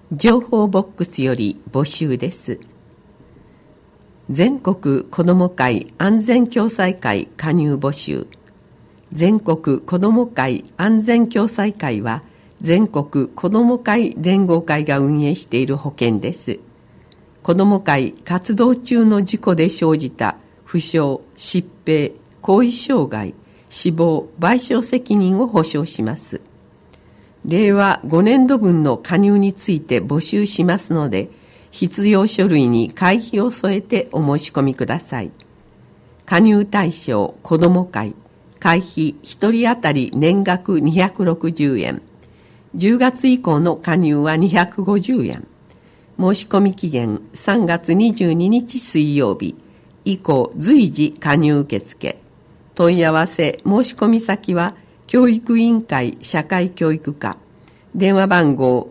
情報ボックスより募集です。全国子ども会安全共済会加入募集。全国子ども会安全共済会は全国子ども会連合会が運営している保険です。子ども会活動中の事故で生じた負傷、疾病、後遺障害、死亡、賠償責任を保証します。令和5年度分の加入について募集しますので、必要書類に会費を添えてお申し込みください。加入対象子ども会、会費1人当たり年額260円。10月以降の加入は250円。申し込み期限3月22日水曜日以降随時加入受付。問い合わせ申し込み先は教育委員会社会教育課、電話番号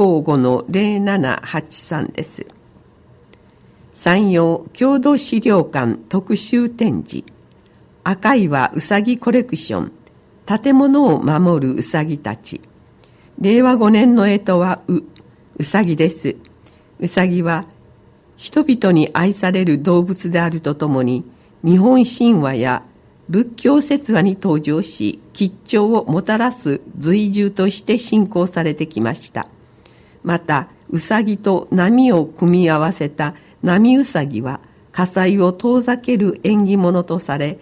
955-0783 です。山陽郷土資料館特集展示、赤岩うさぎコレクション、建物を守るうさぎたち。令和5年の干支はうさぎです。うさぎは人々に愛される動物であるとともに、日本神話や仏教説話に登場し、吉兆をもたらす随獣として信仰されてきました。また、うさぎと波を組み合わせた波うさぎは、火災を遠ざける縁起物とされ、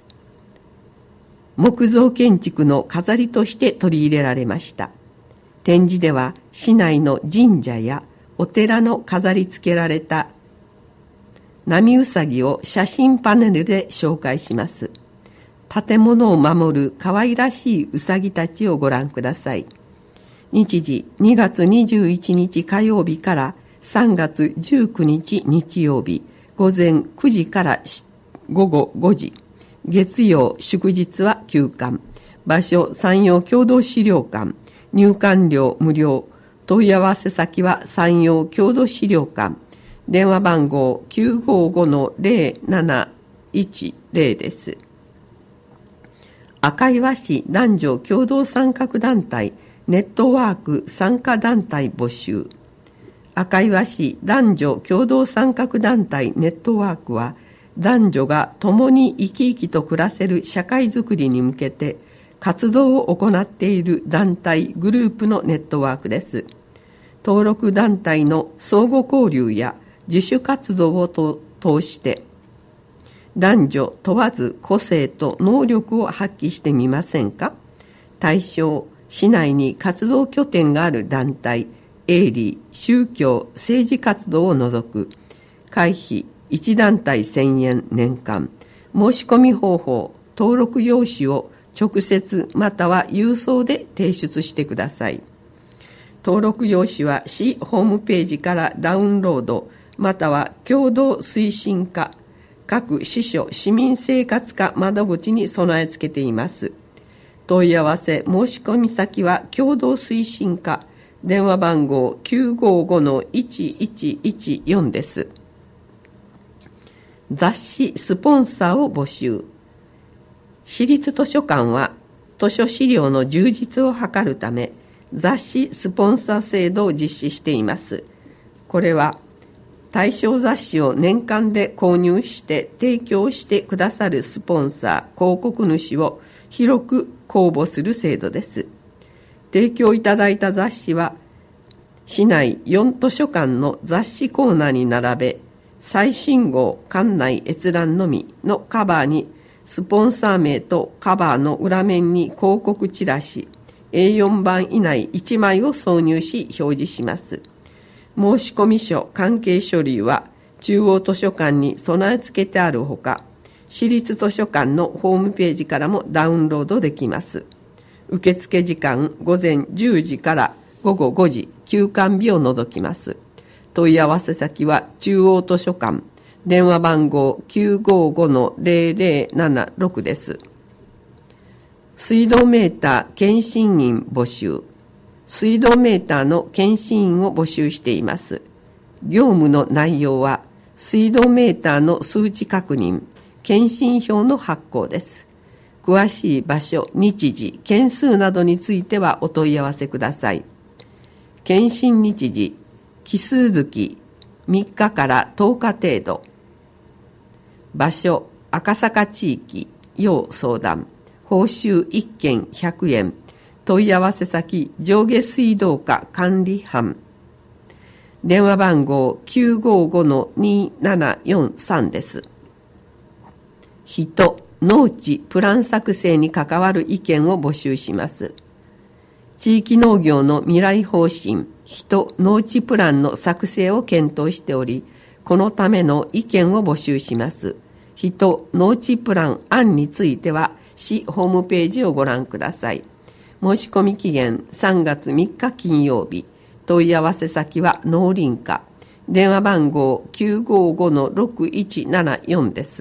木造建築の飾りとして取り入れられました。展示では、市内の神社やお寺の飾り付けられた波うさぎを写真パネルで紹介します。建物を守る可愛らしいうさぎたちをご覧ください。日時2月21日火曜日から3月19日日曜日午前9時から午後5時。月曜祝日は休館。場所山陽共同資料館。入館料無料。問い合わせ先は山陽共同資料館。電話番号 955-0710 です。赤岩市男女共同参画団体ネットワーク参加団体募集。赤岩市男女共同参画団体ネットワークは、男女が共に生き生きと暮らせる社会づくりに向けて活動を行っている団体グループのネットワークです。登録団体の相互交流や自主活動を通して男女問わず個性と能力を発揮してみませんか。対象、市内に活動拠点がある団体、営利、宗教、政治活動を除く。会費1団体1000円年間。申し込み方法、登録用紙を直接または郵送で提出してください。登録用紙は市ホームページからダウンロード、または共同推進課、各支所市民生活課窓口に備え付けています。問い合わせ申し込み先は共同推進課、電話番号 955-1114 です。雑誌スポンサーを募集。市立図書館は図書資料の充実を図るため、雑誌スポンサー制度を実施しています。これは対象雑誌を年間で購入して提供してくださるスポンサー、広告主を広く公募する制度です。提供いただいた雑誌は市内4図書館の雑誌コーナーに並べ、最新号館内閲覧のみのカバーにスポンサー名とカバーの裏面に広告チラシ A4 版以内1枚を挿入し表示します。申込書関係書類は中央図書館に備え付けてあるほか、市立図書館のホームページからもダウンロードできます。受付時間午前10時から午後5時、休館日を除きます。問い合わせ先は中央図書館、電話番号 955-0076 です。水道メーター検針員募集。水道メーターの検針員を募集しています。業務の内容は水道メーターの数値確認、検針票の発行です。詳しい場所、日時、件数などについてはお問い合わせください。 検診日時、奇数月3日から10日程度。場所、赤坂地域、要相談。報酬1件100円。問い合わせ先、上下水道課管理班。電話番号 955-2743 です。人、農地、プラン作成に関わる意見を募集します。地域農業の未来方針、人、農地プランの作成を検討しており、このための意見を募集します。人、農地プラン案については、市ホームページをご覧ください。申し込み期限3月3日金曜日。問い合わせ先は農林課。電話番号 955-6174 です。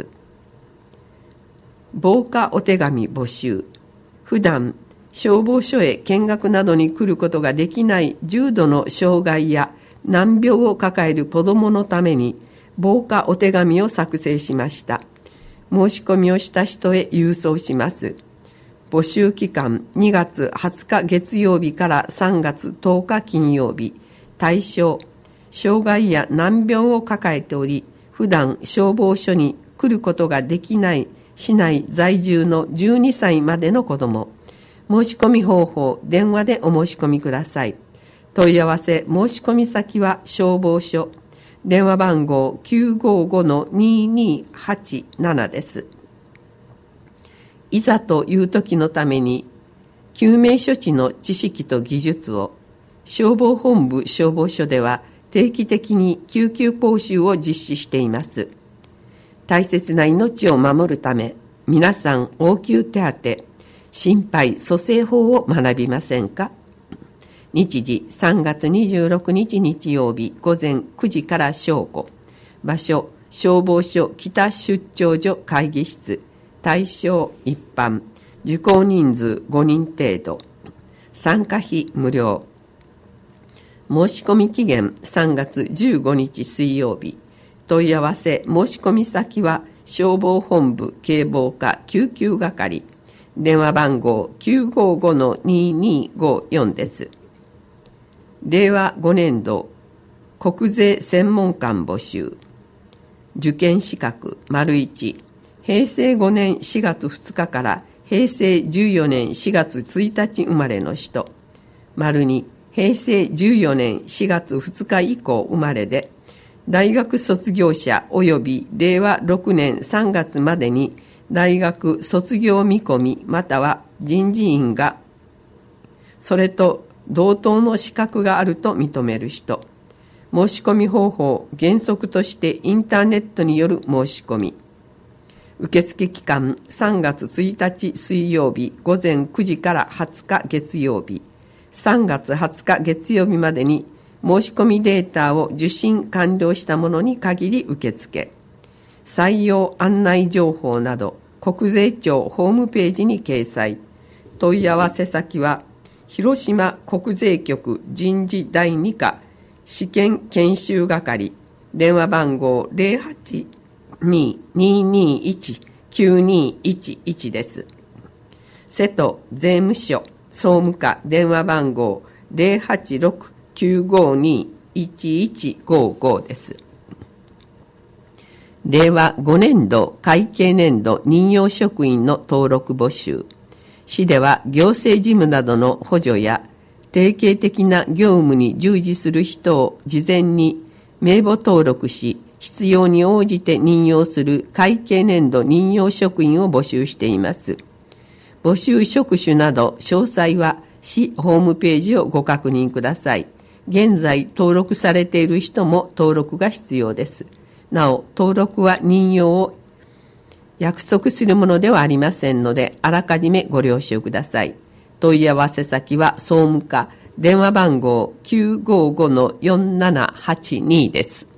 防火お手紙募集。普段、消防署へ見学などに来ることができない重度の障害や難病を抱える子どものために防火お手紙を作成しました。申し込みをした人へ郵送します。募集期間2月20日月曜日から3月10日金曜日。対象、障害や難病を抱えており、普段消防署に来ることができない市内在住の12歳までの子ども。申し込み方法、電話でお申し込みください。問い合わせ、申し込み先は消防署。電話番号 955-2287 です。いざという時のために、救命処置の知識と技術を、消防本部消防署では定期的に救急講習を実施しています。大切な命を守るため、皆さん応急手当、心肺蘇生法を学びませんか？日時3月26日日曜日午前9時から正午。場所、消防署北出張所会議室。対象一般。受講人数5人程度。参加費無料。申し込み期限3月15日水曜日。問い合わせ申し込み先は消防本部警防課救急係。電話番号 955-2254 です。令和5年度国税専門官募集。受験資格 ①、平成5年4月2日から平成14年4月1日生まれの人。②、平成14年4月2日以降生まれで、大学卒業者及び令和6年3月までに大学卒業見込みまたは人事院がそれと同等の資格があると認める人。申し込み方法、原則としてインターネットによる申し込み。受付期間3月1日水曜日午前9時から20日月曜日。3月20日月曜日までに申し込みデータを受信完了したものに限り受付。採用案内情報など国税庁ホームページに掲載。問い合わせ先は広島国税局人事第2課試験研修係。電話番号 082-221-9211 です。瀬戸税務署総務課電話番号 086-952-1155 です。令和5年度会計年度任用職員の登録募集。市では行政事務などの補助や定型的な業務に従事する人を事前に名簿登録し、必要に応じて任用する会計年度任用職員を募集しています。募集職種など詳細は市ホームページをご確認ください。現在登録されている人も登録が必要です。なお、登録は任用を約束するものではありませんので、あらかじめご了承ください。問い合わせ先は総務課、電話番号 955-4782 です。